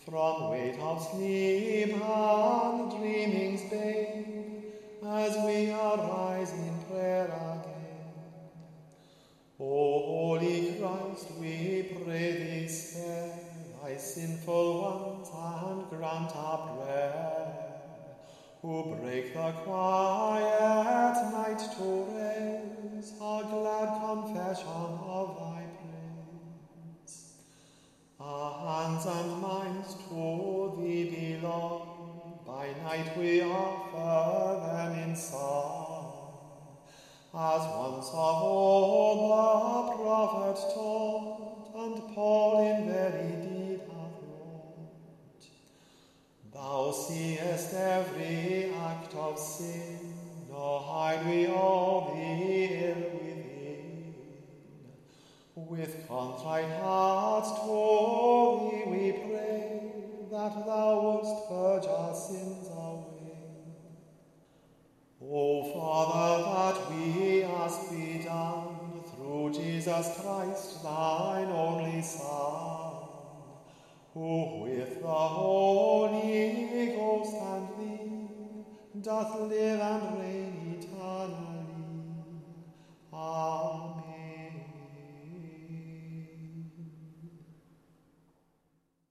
From weight of sleep and dreaming's babe, as we arise in prayer again. O Holy Christ, we pray thee, spare thy sinful ones and grant our prayer, who break the quiet night to raise a glad confession of thy praise. Our hands and minds to thee belong, by night we offer them in song, as once of old the prophet taught, and Paul in very deed hath wrought. Thou seest every act of sin, nor hide we all the ill within. With contrite hearts to thee we pray, that thou wouldst purge our sins away. O Father, that we ask be done through Jesus Christ, thine only Son, who with the Holy Ghost and thee doth live and reign eternally. Amen.